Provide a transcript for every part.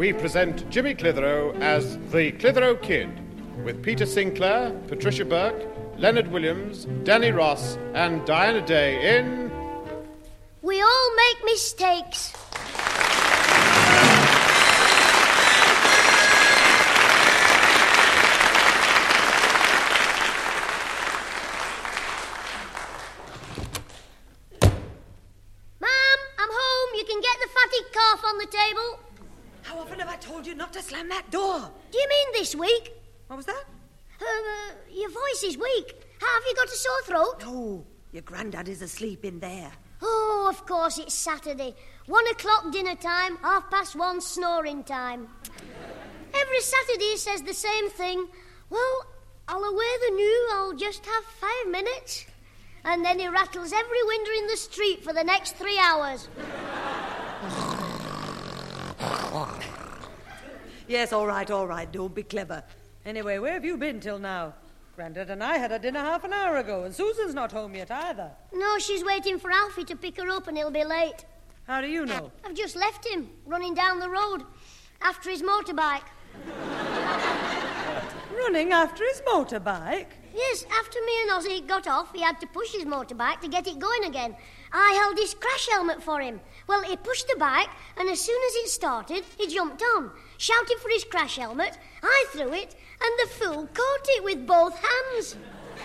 we present Jimmy Clitheroe as the Clitheroe Kid, with Peter Sinclair, Patricia Burke, Leonard Williams, Danny Ross, and Diana Day in... We all make mistakes. On the table. How often have I told you not to slam that door? Do you mean this week? What was that? Your voice is weak. Have you got a sore throat? No, your granddad is asleep in there. Oh, of course, it's Saturday. 1 o'clock dinner time, 1:30 snoring time. Every Saturday he says the same thing. Well, I'll away the new, I'll just have 5 minutes. And then he rattles every window in the street for the next 3 hours. Yes, all right, don't be clever. Anyway, where have you been till now? Grandad and I had a dinner half an hour ago, and Susan's not home yet either. No, she's waiting for Alfie to pick her up and he'll be late. How do you know? I've just left him, running down the road, after his motorbike. Running after his motorbike? Yes, after me and Ozzy got off, he had to push his motorbike to get it going again. I held his crash helmet for him. Well, he pushed the bike, and as soon as it started, he jumped on, shouting for his crash helmet. I threw it, and the fool caught it with both hands.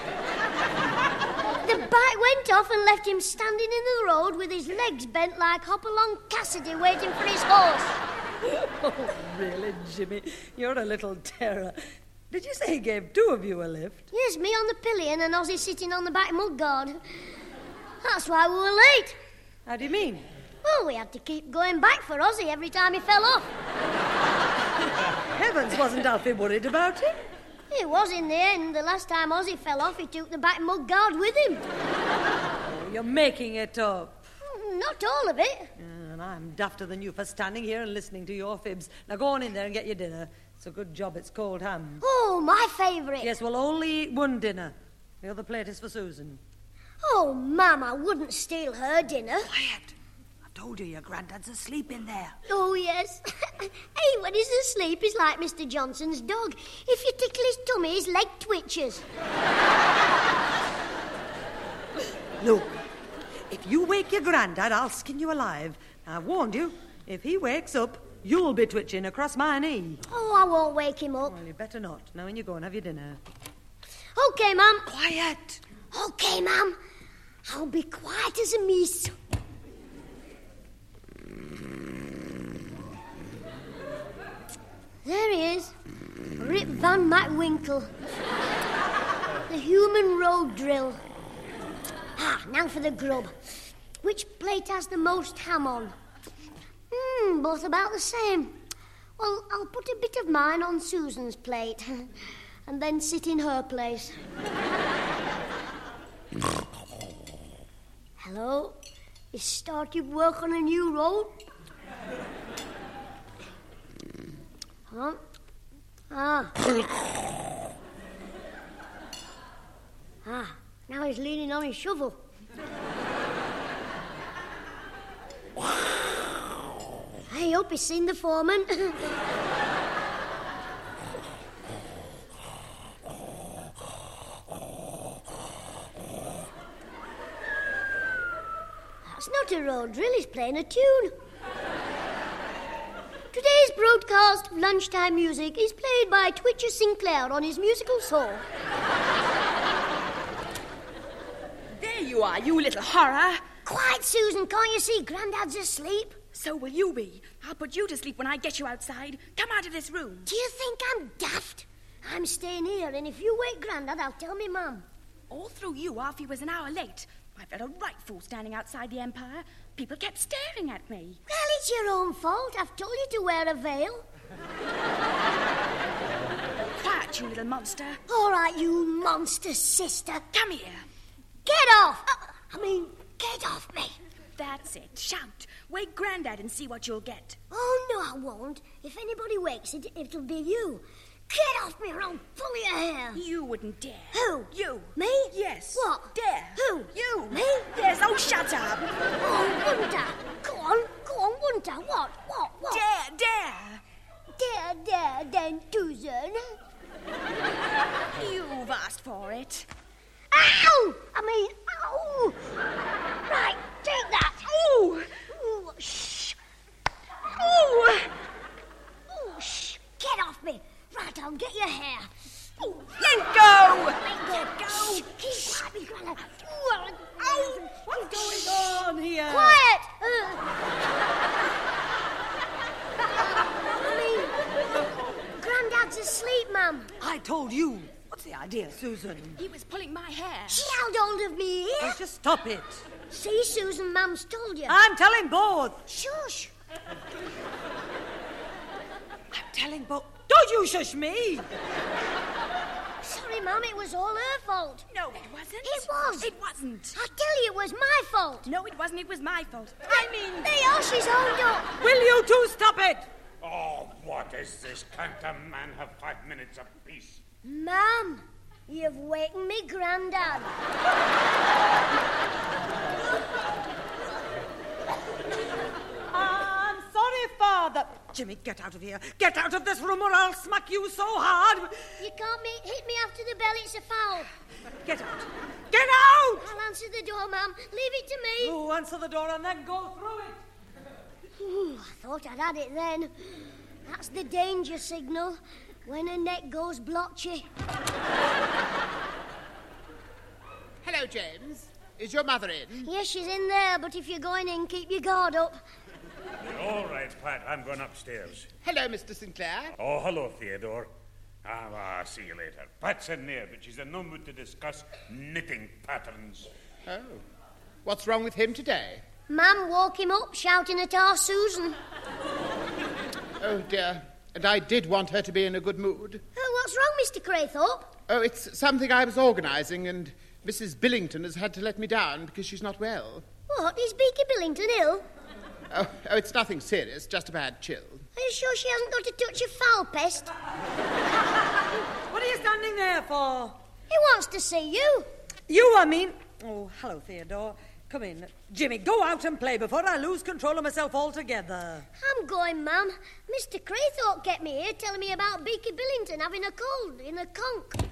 The bike went off and left him standing in the road with his legs bent like Hopalong Cassidy waiting for his horse. Oh, really, Jimmy? You're a little terror. Did you say he gave two of you a lift? Yes, me on the pillion and Ozzy sitting on the back mudguard. That's why we were late. How do you mean? Well, we had to keep going back for Ozzy every time he fell off. Heavens, wasn't Alfie worried about him? He was in the end. The last time Ozzy fell off, he took the back mudguard with him. Oh, you're making it up. Not all of it. And I'm dafter than you for standing here and listening to your fibs. Now go on in there and get your dinner. It's a good job it's cold ham. Oh, my favourite. Yes, we'll only eat one dinner. The other plate is for Susan. Oh, Mum, I wouldn't steal her dinner. Quiet. I've told you your granddad's asleep in there. Oh, yes. Hey, when he's asleep, he's like Mr. Johnson's dog. If you tickle his tummy, his leg twitches. Look, if you wake your granddad, I'll skin you alive. I've warned you. If he wakes up, you'll be twitching across my knee. Oh, I won't wake him up. Well, you better not. Now in you go and have your dinner. OK, Mum. Quiet. OK, Mum. I'll be quiet as a mice. There he is. Rip Van McWinkle. The human road drill. Now for the grub. Which plate has the most ham on? Both about the same. Well, I'll put a bit of mine on Susan's plate and then sit in her place. Hello? You started work on a new road? Huh? Now he's leaning on his shovel. I hope he's seen the foreman. That's not a road drill, he's playing a tune. Today's broadcast of lunchtime music is played by Twitcher Sinclair on his musical saw. There you are, you little horror. Quiet, Susan. Can't you see Grandad's asleep? So will you be. I'll put you to sleep when I get you outside. Come out of this room. Do you think I'm daft? I'm staying here, and if you wake Grandad, I'll tell me Mum. All through you, Alfie was an hour late. I felt a right fool standing outside the Empire. People kept staring at me. Well, it's your own fault. I've told you to wear a veil. Quiet, you little monster. All right, you monster sister. Come here. Get off! Get off me. That's it. Shout. Wake Grandad and see what you'll get. Oh, no, I won't. If anybody wakes it, it'll be you. Get off me or I'll pull your hair. You wouldn't dare. Who? You. Me? Yes. What? Dare. Who? You. Me? Yes. Oh, shut up. Oh, wouldn't I? Go on, wouldn't I? What? Dare. asked for it. Ow! Ow! Right, take that. Oh! Ooh, shh. Oh! Ooh, shh. Get off me. Right, I'll get your hair. Oh, let go! Let go. Shh. Keep quiet, me Grandad. Ow! What's going on here? Quiet! Grandad's asleep, Mum. I told you. What's the idea, Susan? He was pulling my hair. She held hold of me ear. Let's just stop it. See, Susan, Mum's told you. I'm telling both. Shush. I'm telling both. Don't you shush me. Sorry, Mum, it was all her fault. No, it wasn't. It was. It wasn't. I tell you, it was my fault. No, it wasn't. It was my fault. I mean... There you are, she's hold up. Will you two stop it? Oh, what is this? Can't a man have 5 minutes apiece? Mum, you've wakened me Grandad. I'm sorry, Father. Jimmy, get out of here. Get out of this room or I'll smack you so hard. You can't hit me after the bell, it's a foul. Get out. Get out! I'll answer the door, Mum. Leave it to me. Oh, answer the door and then go through it. Ooh, I thought I'd had it then. That's the danger signal. When her neck goes blotchy. Hello, James. Is your mother in? Yes, she's in there, but if you're going in, keep your guard up. All right, Pat, I'm going upstairs. Hello, Mr. Sinclair. Oh, hello, Theodore. See you later. Pat's in there, but she's in no mood to discuss knitting patterns. Oh. What's wrong with him today? Mum woke him up shouting at our Susan. Oh, dear. And I did want her to be in a good mood. Oh, what's wrong, Mr. Craythorpe? Oh, it's something I was organising, and Mrs. Billington has had to let me down because she's not well. What, is Beaky Billington ill? Oh, it's nothing serious, just a bad chill. Are you sure she hasn't got a touch of foul pest? What are you standing there for? He wants to see you. You, I mean. Oh, hello, Theodore. Come in. Jimmy, go out and play before I lose control of myself altogether. I'm going, Mum. Mr. Craythorpe kept me here telling me about Beaky Billington having a cold in a conch.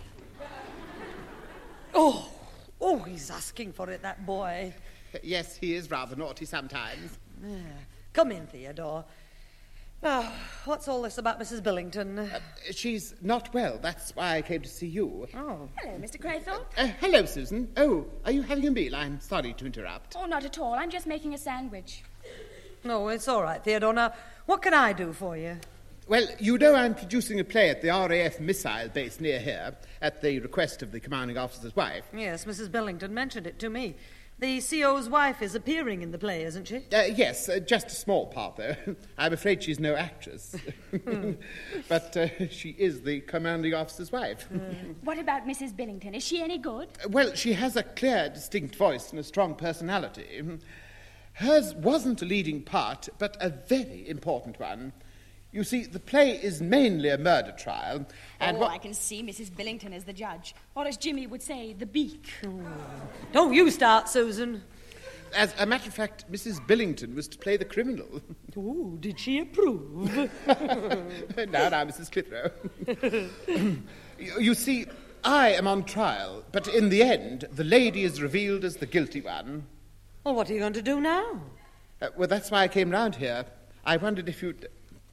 Oh, he's asking for it, that boy. Yes, he is rather naughty sometimes. Come in, Theodore. Now, what's all this about Mrs. Billington? She's not well. That's why I came to see you. Oh. Hello, Mr. Craythorpe. Hello, Susan. Oh, are you having a meal? I'm sorry to interrupt. Oh, not at all. I'm just making a sandwich. No, it's all right, Theodore. Now, what can I do for you? Well, you know I'm producing a play at the RAF missile base near here at the request of the commanding officer's wife. Yes, Mrs. Billington mentioned it to me. The CO's wife is appearing in the play, isn't she? Yes, just a small part, though. I'm afraid she's no actress. But she is the commanding officer's wife. What about Mrs. Billington? Is she any good? Well, she has a clear, distinct voice and a strong personality. Hers wasn't a leading part, but a very important one. You see, the play is mainly a murder trial, and I can see Mrs. Billington as the judge, or as Jimmy would say, the beak. Don't you start, Susan. As a matter of fact, Mrs. Billington was to play the criminal. Oh, did she approve? Now, Mrs. Clitheroe. You see, I am on trial, but in the end, the lady is revealed as the guilty one. Well, what are you going to do now? Well, that's why I came round here. I wondered if you'd...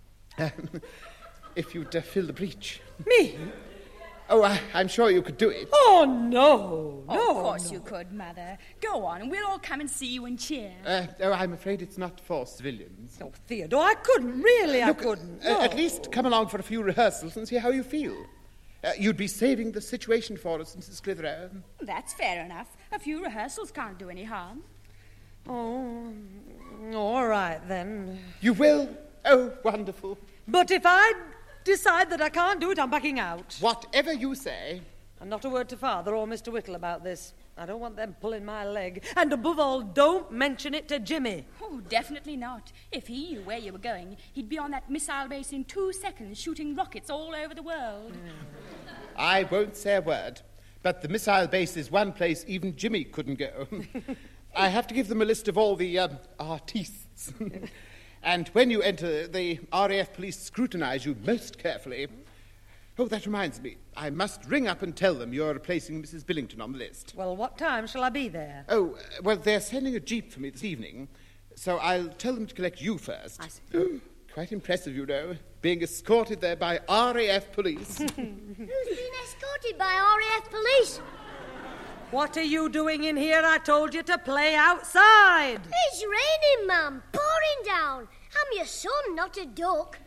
if you'd fill the breach. Me? Oh, I'm sure you could do it. Oh, no. Of course you could, Mother. Go on, and we'll all come and see you and cheer. I'm afraid it's not for civilians. Oh, Theodore, I couldn't. Really, I couldn't. No. At least come along for a few rehearsals and see how you feel. You'd be saving the situation for us, Mrs. Clitheroe. That's fair enough. A few rehearsals can't do any harm. Oh, all right, then. You will? Oh, wonderful. But if I decide that I can't do it, I'm backing out. Whatever you say. And not a word to Father or Mr. Whittle about this. I don't want them pulling my leg. And above all, don't mention it to Jimmy. Oh, definitely not. If he knew where you were going, he'd be on that missile base in 2 seconds, shooting rockets all over the world. I won't say a word. But the missile base is one place even Jimmy couldn't go. I have to give them a list of all the artistes. And when you enter, the RAF police scrutinise you most carefully. Oh, that reminds me. I must ring up and tell them you're replacing Mrs. Billington on the list. Well, what time shall I be there? Oh, well, they're sending a jeep for me this evening, so I'll tell them to collect you first. I see. Oh, quite impressive, you know, being escorted there by RAF police. Who's been escorted by RAF police? What are you doing in here? I told you to play outside. It's raining, Mum. Pouring down. I'm your son, not a duck.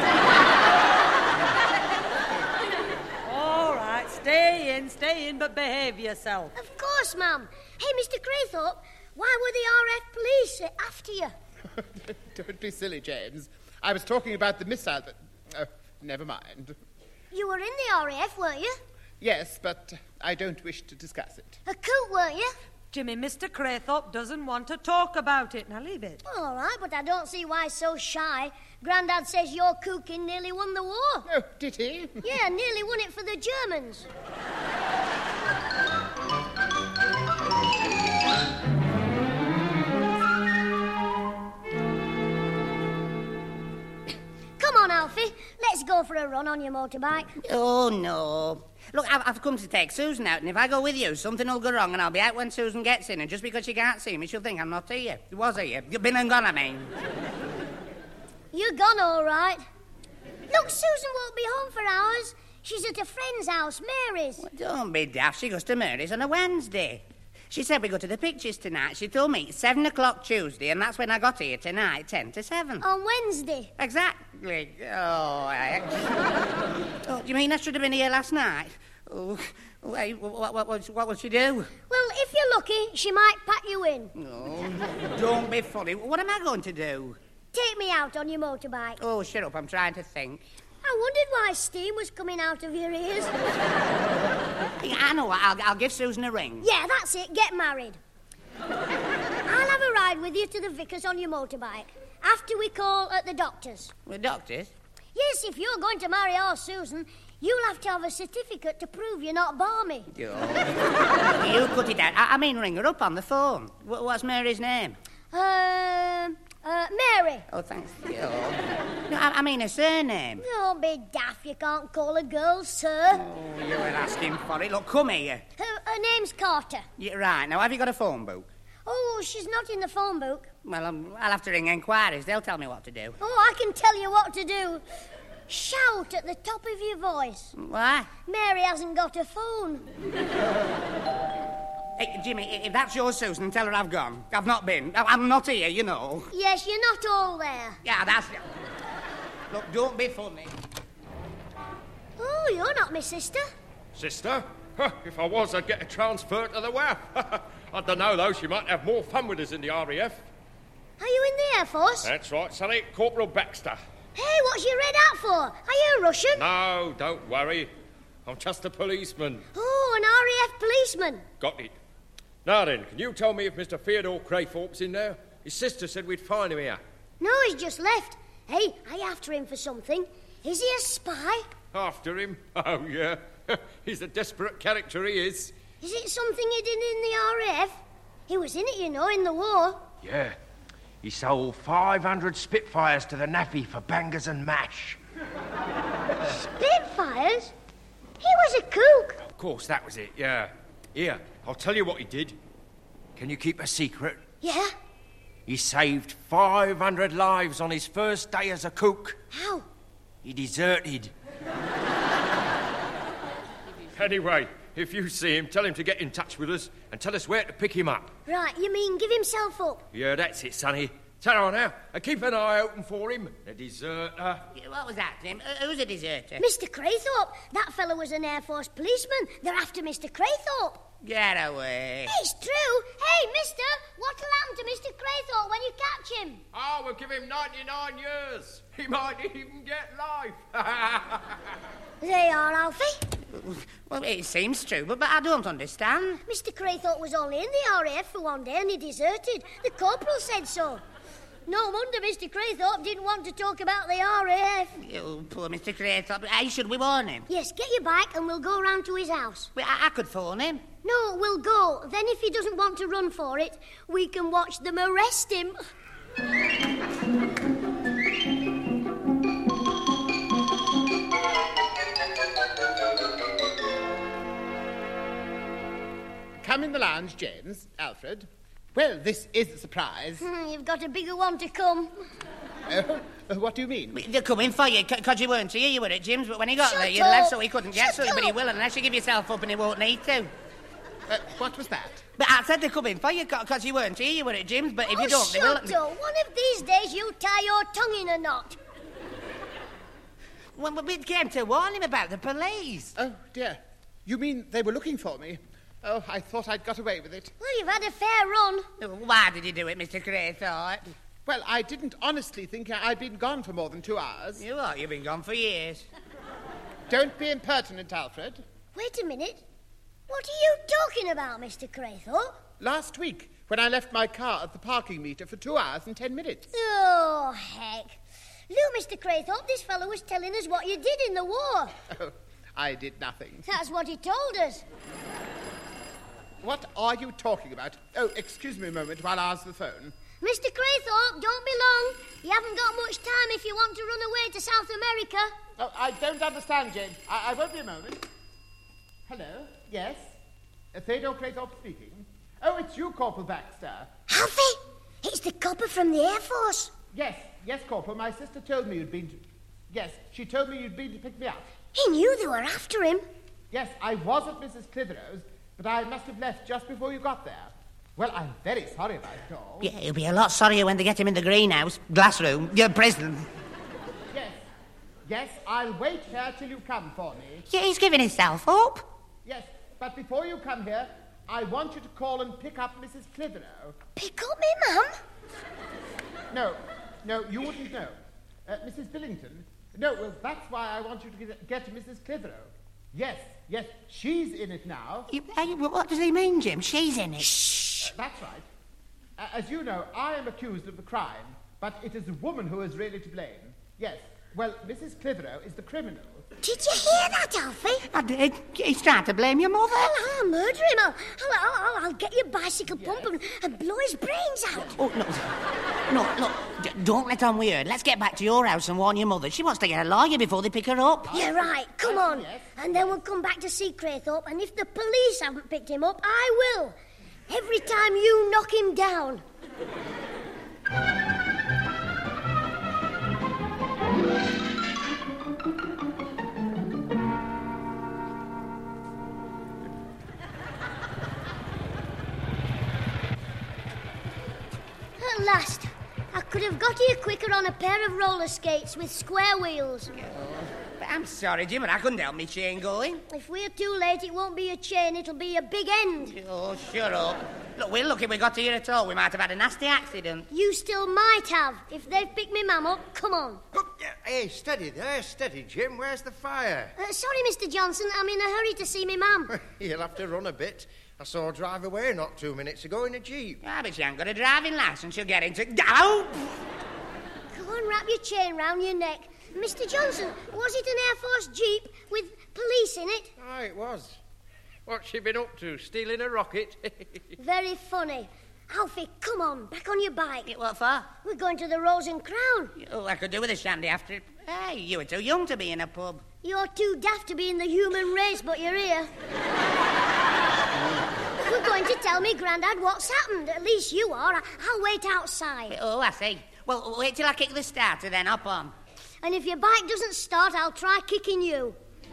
All right, stay in, but behave yourself. Of course, Mum. Hey, Mr. Craythorpe, why were the RAF police after you? Don't be silly, James. I was talking about the missile that... Oh, never mind. You were in the RAF, weren't you? Yes, but I don't wish to discuss it. A coot, weren't you? Jimmy, Mr. Craythorpe doesn't want to talk about it. Now leave it. All right, but I don't see why so shy. Grandad says your cooking nearly won the war. Oh, did he? Yeah, nearly won it for the Germans. Come on, Alfie. Let's go for a run on your motorbike. Oh, no. Look, I've come to take Susan out, and if I go with you, something will go wrong, and I'll be out when Susan gets in, and just because she can't see me, she'll think I'm not here. Was here. You've been and gone, I mean. You're gone, all right. Look, Susan won't be home for hours. She's at a friend's house, Mary's. Well, don't be daft. She goes to Mary's on a Wednesday. She said we go to the pictures tonight. She told me 7 o'clock Tuesday, and that's when I got here tonight, 10 to 7. On Wednesday? Exactly. Oh, do you mean I should have been here last night? Oh, hey, what will she do? Well, if you're lucky, she might pack you in. Oh, don't be funny. What am I going to do? Take me out on your motorbike. Oh, shut up. I'm trying to think. I wondered why steam was coming out of your ears. I know. I'll give Susan a ring. Yeah, that's it. Get married. I'll have a ride with you to the vicar's on your motorbike after we call at the doctor's. The doctor's? Yes, if you're going to marry our Susan, you'll have to have a certificate to prove you're not balmy. You cut it out. I mean, ring her up on the phone. What's Mary's name? Mary. Oh, thanks. No, I mean her surname. Don't be daft. You can't call a girl sir. Oh, you were asking for it. Look, come here. Her name's Carter. You're right. Now, have you got a phone book? Oh, she's not in the phone book. Well, I'll have to ring enquiries. They'll tell me what to do. Oh, I can tell you what to do. Shout at the top of your voice. Why? Mary hasn't got a phone. Hey, Jimmy, if that's your Susan, tell her I've gone. I've not been. I'm not here, you know. Yes, you're not all there. Yeah, that's... Look, don't be funny. Oh, you're not my sister. Sister? Huh, if I was, I'd get a transfer to the WAF. I don't know, though. She might have more fun with us in the RAF. Are you in the Air Force? That's right, sonny. Corporal Baxter. Hey, what's your red hat for? Are you Russian? No, don't worry. I'm just a policeman. Oh, an RAF policeman. Got it. Now then, can you tell me if Mr. Theodore Craythorpe's in there? His sister said we'd find him here. No, he's just left. Hey, I after him for something. Is he a spy? After him? Oh, yeah. He's a desperate character, he is. Is it something he did in the RAF? He was in it, you know, in the war. Yeah. He sold 500 Spitfires to the Naffy for bangers and mash. Spitfires? He was a kook. Of course, that was it, yeah. Here, I'll tell you what he did. Can you keep a secret? Yeah? He saved 500 lives on his first day as a cook. How? He deserted. Anyway, if you see him, tell him to get in touch with us and tell us where to pick him up. Right, you mean give himself up? Yeah, that's it, sonny. Tell her now, and keep an eye open for him. A deserter. What was that, Tim? Who's a deserter? Mr. Craythorpe. That fellow was an Air Force policeman. They're after Mr. Craythorpe. Get away. It's true. Hey, mister, what'll happen to Mr. Craythorpe when you catch him? Oh, we'll give him 99 years. He might even get life. They are, Alfie. Well, it seems true, but I don't understand. Mr. Craythorpe was only in the RAF for one day and he deserted. The corporal said so. No wonder Mr. Craythorpe didn't want to talk about the RAF. Oh, poor Mr. Craythorpe. Hey, should we warn him? Yes, get your bike and we'll go round to his house. Well, I could phone him. No, we'll go. Then if he doesn't want to run for it, we can watch them arrest him. come in the lounge, James. Alfred. Well, this is a surprise. You've got a bigger one to come. What do you mean? They're coming for you, because you weren't here. You were at Jim's, but when he got Shut there, you up. left, so he couldn't get Shut to it, but he up. will, unless you give yourself up and he won't need to. What was that? But I said they're coming for you, because you weren't here. You were at Jim's, but if you don't, they will... Shut up. One of these days you tie your tongue in a knot. Well, we came to warn him about the police. Oh, dear. You mean they were looking for me? Oh, I thought I'd got away with it. Well, you've had a fair run. Why did you do it, Mr. Craythorpe? Well, I didn't honestly think I'd been gone for more than 2 hours. You are. You've been gone for years. Don't be impertinent, Alfred. Wait a minute. What are you talking about, Mr. Craythorpe? Last week, when I left my car at the parking meter for 2 hours and 10 minutes. Oh, heck. Look, Mr. Craythorpe, this fellow was telling us what you did in the war. Oh, I did nothing. That's what he told us. What are you talking about? Oh, excuse me a moment while I answer the phone. Mr. Craythorpe, don't be long. You haven't got much time if you want to run away to South America. Oh, I don't understand, James. I won't be a moment. Hello? Yes? Theodore Craythorpe speaking. Oh, it's you, Corporal Baxter. Alfie, it's the copper from the Air Force. Yes, Corporal. My sister told me you'd been to... Yes, she told me you'd been to pick me up. He knew they were after him. Yes, I was at Mrs. Clitheroe's, but I must have left just before you got there. Well, I'm very sorry about it all. Yeah, he'll be a lot sorrier when they get him in the greenhouse, glass room, your prison. Yes, I'll wait here till you come for me. Yeah, he's giving himself up. Yes, but before you come here, I want you to call and pick up Mrs. Clitheroe. Pick up me, Mum? No, you wouldn't know. Mrs. Billington. No, well, that's why I want you to get to Mrs. Clitheroe. Yes, she's in it now. What does he mean, Jim? She's in it. That's right. As you know, I am accused of the crime, but it is a woman who is really to blame. Yes, well, Mrs. Clitheroe is the criminal. Did you hear that, Alfie? I did. He's trying to blame your mother. Well, I'll murder him. I'll get your bicycle pump and blow his brains out. Oh, no, look, don't let on we heard. Let's get back to your house and warn your mother. She wants to get a lawyer before they pick her up. You're right. Come on. Yes. And then we'll come back to see Craythorpe, and if the police haven't picked him up, I will. Every time you knock him down. At last, I could have got here quicker on a pair of roller skates with square wheels. But I'm sorry, Jim, but I couldn't help me chain going. If we're too late, it won't be a chain, it'll be a big end. Oh, shut up. Look, we're lucky we got here at all. We might have had a nasty accident. You still might have. If they've picked me mum up, come on. Hey, steady there, steady, Jim. Where's the fire? Sorry, Mr. Johnson, I'm in a hurry to see me mum. You'll have to run a bit. I saw her drive away not 2 minutes ago in a Jeep. Ah, but she ain't got a driving licence. She'll get into... Ow! Go and wrap your chain round your neck. Mr. Johnson, was it an Air Force Jeep with police in it? Ah, it was. What's she been up to, stealing a rocket? Very funny. Alfie, come on, back on your bike. What for? We're going to the Rose and Crown. Oh, I could do with a shandy after it. Hey, you were too young to be in a pub. You're too daft to be in the human race, but you're here. We're going to tell me Grandad what's happened. At least you are. I'll wait outside. Oh, I see. Well, wait till I kick the starter, then hop on. And if your bike doesn't start, I'll try kicking you.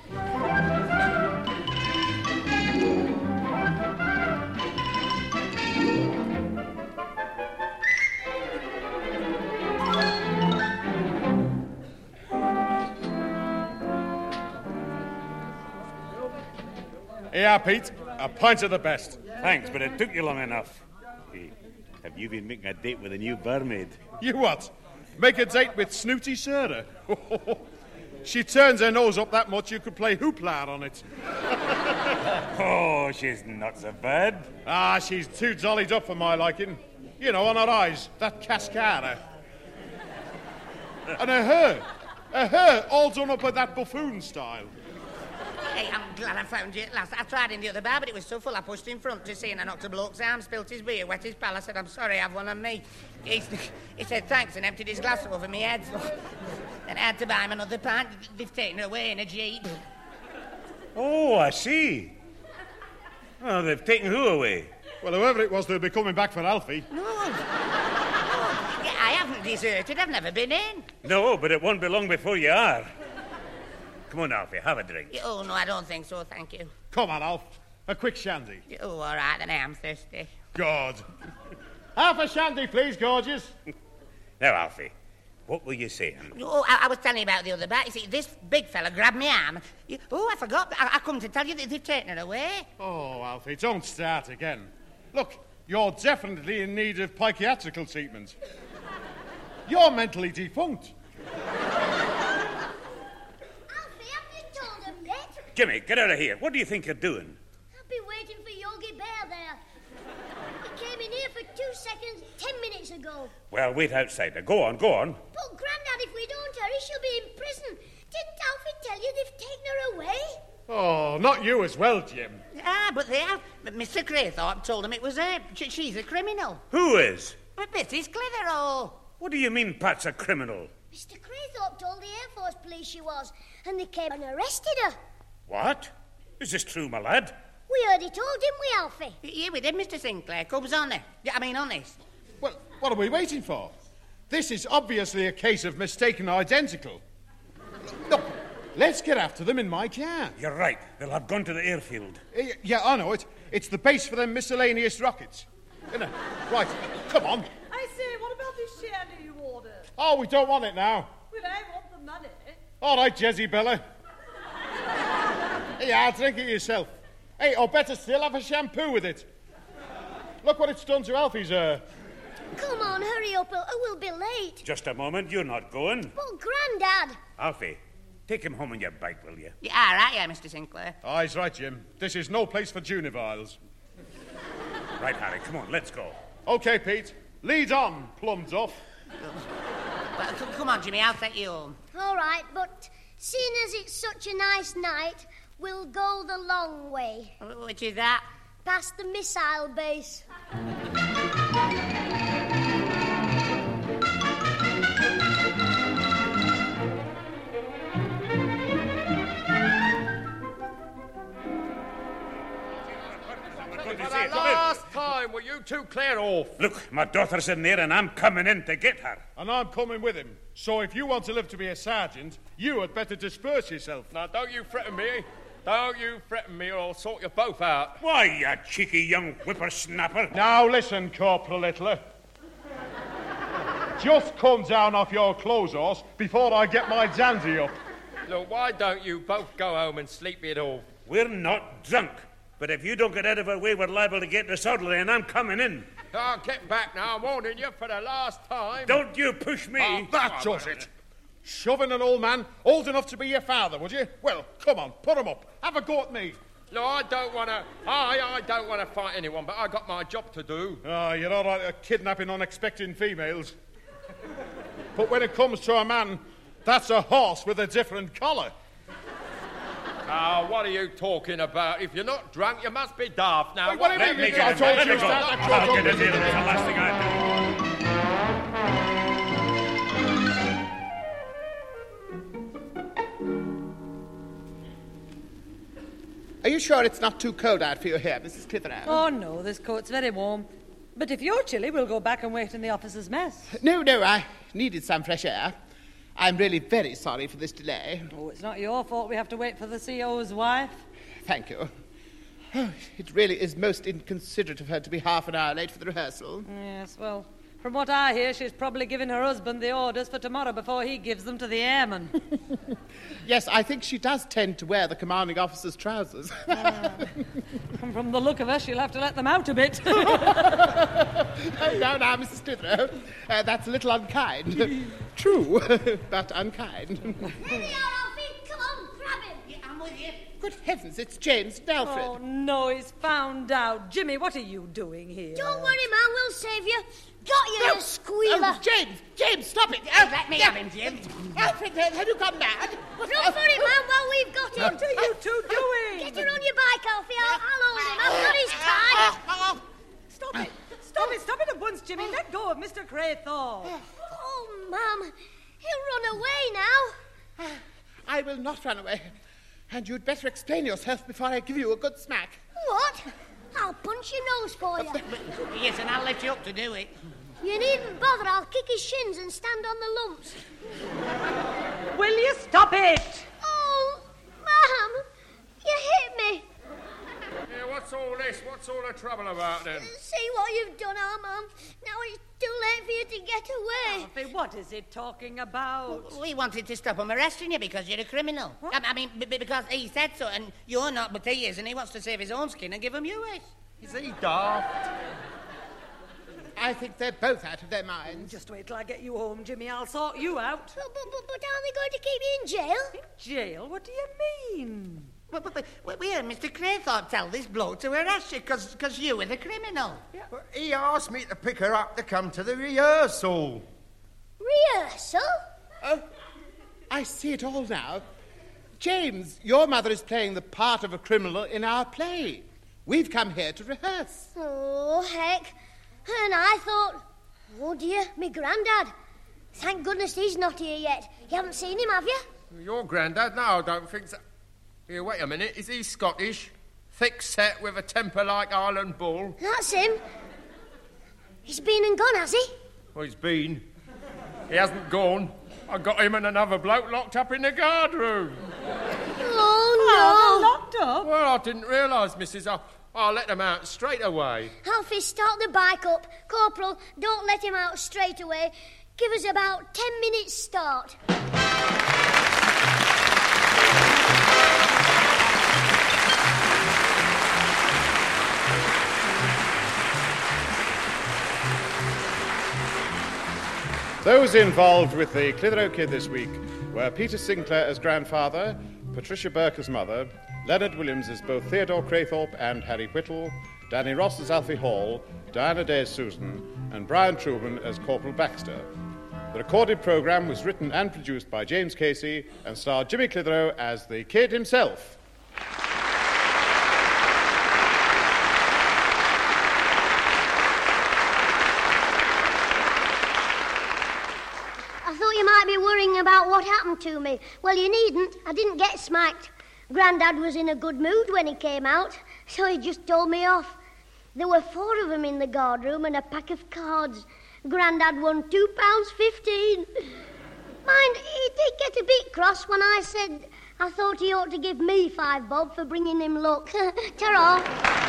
Yeah, Pete. A pint of the best. Thanks, but it took you long enough. Hey, have you been making a date with a new barmaid? You what? Make a date with Snooty Serta? She turns her nose up that much you could play hoopla on it. Oh, she's not so bad. Ah, she's too jollied up for my liking. You know, on her eyes, that cascara. And her hair all done up with that buffoon style. Hey, I'm glad I found you at last. I tried in the other bar, but it was so full I pushed in front to see, and I knocked a bloke's arm, spilt his beer, wet his pal. I said, I'm sorry, have one on me. He said thanks and emptied his glass over me head. Then I had to buy him another pint. They've taken her away in a Jeep. Oh, I see. Oh, they've taken who away? Well, whoever it was, they'll be coming back for Alfie. No. Yeah, I haven't deserted. I've never been in. No, but it won't be long before you are. Come on, Alfie, have a drink. Oh, no, I don't think so, thank you. Come on, Alf. A quick shandy. Oh, all right, then I am thirsty. God. Half a shandy, please, gorgeous. Now, Alfie, what were you saying? Oh, I was telling you about the other bat. You see, this big fella grabbed my arm. Oh, I forgot. I come to tell you that they've taken her away. Oh, Alfie, don't start again. Look, you're definitely in need of psychiatrical treatment. You're mentally defunct. Alfie, have you told him yet? Jimmy, get out of here. What do you think you're doing? I've been waiting for Yogi Bear there. He came in here for 2 seconds 10 minutes ago. Well, wait outside. Now, go on, go on. But, Grandad, if we don't hurry, she'll be in prison. Didn't Alfie tell you they've taken her away? Oh, not you as well, Jim. Ah, but they have. But Mr. Craythorpe told him it was her. She's a criminal. Who is? But Mrs. Clitheroe. What do you mean Pat's a criminal? Mr. Craythorpe told the Air Force police she was, and they came and arrested her. What? Is this true, my lad? We heard it all, didn't we, Alfie? Yeah, we did, Mr. Sinclair. Cubs on her. Yeah, I mean, honest. Well, what are we waiting for? This is obviously a case of mistaken identical. Look, let's get after them in my car. You're right. They'll have gone to the airfield. Yeah, I know it. It's the base for them miscellaneous rockets. You know. Right, come on. I say, what about this shandy you ordered? Oh, we don't want it now. Well, I want the money. All right, Jezebella. Yeah, drink it yourself. Hey, or better still, have a shampoo with it. Look what it's done to Alfie's hair. Come on, hurry up, or we'll be late. Just a moment. You're not going. But, Grandad... Alfie, take him home on your bike, will you? Yeah, all right, yeah, Mr. Sinclair. Oh, he's right, Jim. This is no place for juniviles. Right, Harry, come on, let's go. OK, Pete. Lead on, plums off. Well, come on, Jimmy, I'll take you home. All right, but seeing as it's such a nice night, we'll go the long way. Which is that? Past the missile base. For the last time, will you two clear off? Look, my daughter's in there and I'm coming in to get her. And I'm coming with him. So if you want to live to be a sergeant, you had better disperse yourself. Now, don't you threaten me. Don't you threaten me or I'll sort you both out. Why, you cheeky young whippersnapper? Now listen, Corporal Littler. Just come down off your clothes horse before I get my dandy up. Look, why don't you both go home and sleep it off? We're not drunk. But if you don't get out of our way, we're liable to get disorderly, and I'm coming in. Oh, get back now. I'm warning you for the last time. Don't you push me. Oh, that does it. Shoving an old man old enough to be your father, would you? Well, come on, put him up. Have a go at me. No, I don't want to. I don't want to fight anyone, but I got my job to do. Oh, you're all right at kidnapping unexpected females. But when it comes to a man, that's a horse with a different collar. What are you talking about? If you're not drunk, you must be daft now. Wait, what do you Let mean? me get him. Let me go. I'll get his ear. It's the last thing I Are you sure it's not too cold out for you here, Mrs. Clitheroe? Oh, no, this coat's very warm. But if you're chilly, we'll go back and wait in the officer's mess. No, I needed some fresh air. I'm really very sorry for this delay. Oh, it's not your fault we have to wait for the CO's wife. Thank you. Oh, it really is most inconsiderate of her to be half an hour late for the rehearsal. Yes, well, from what I hear, she's probably giving her husband the orders for tomorrow before he gives them to the airmen. Yes, I think she does tend to wear the commanding officer's trousers. And from the look of her, she'll have to let them out a bit. Oh, now, Mrs. Clitheroe, that's a little unkind. True, but unkind. Here they are, Alfie. Come on, grab him. Yeah, I'm with you. Good heavens, it's James and Alfred. Oh, no, he's found out. Jimmy, what are you doing here? Don't worry, man. We'll save you. Got you, you squealer. Oh, James, stop it. Let me have him, Jim. Alfred, have you gone mad? Run for it, man, while we've got him. What are you two doing? Get her on your bike, Alfie. I'll hold him. I've got his tie. Stop it. Stop it at once, Jimmy. Let go of Mr. Craythorpe. Oh, Mum. He'll run away now. I will not run away. And you'd better explain yourself before I give you a good smack. What? What's your nose for you? Yes, and I'll let you up to do it. You needn't bother. I'll kick his shins and stand on the lumps. Will you stop it? Oh, Ma'am, you hit me. Yeah, what's all this? What's all the trouble about then? See what you've done, Mum. Now it's too late for you to get away. Alfie, what is it talking about? We wanted to stop him arresting you because you're a criminal. I mean, because he said so, and you're not, but he is, and he wants to save his own skin and give him yours. Is he daft? I think they're both out of their minds. Just wait till I get you home, Jimmy. I'll sort you out. But aren't they going to keep you in jail? In jail? What do you mean? We heard Mr. Craythorpe tell this bloke to arrest you because you were the criminal. But he asked me to pick her up to come to the rehearsal. Rehearsal? Oh, I see it all now. James, your mother is playing the part of a criminal in our play. We've come here to rehearse. Oh, heck. And I thought, oh dear, me grandad. Thank goodness he's not here yet. You haven't seen him, have you? Your granddad? No, I don't think so. Here, wait a minute. Is he Scottish? Thick set with a temper like Ireland bull? That's him. He's been and gone, has he? Well, he's been. He hasn't gone. I got him and another bloke locked up in the guard room. Oh, no. Locked up? Well, I didn't realise, Mrs. I'll let them out straight away. Alfie, start the bike up. Corporal, don't let him out straight away. Give us about 10 minutes start. Those involved with the Clitheroe Kid this week were Peter Sinclair as grandfather, Patricia Burke as mother, Leonard Williams as both Theodore Craythorpe and Harry Whittle, Danny Ross as Alfie Hall, Diana Day as Susan, and Brian Truman as Corporal Baxter. The recorded programme was written and produced by James Casey and starred Jimmy Clitheroe as the Kid himself. I thought you might be worrying about what happened to me. Well, you needn't. I didn't get smacked. Grandad was in a good mood when he came out, so he just told me off. There were 4 of them in the guard room and a pack of cards. Grandad won £2.15. Mind, he did get a bit cross when I said I thought he ought to give me 5 bob for bringing him luck. Ta-ra.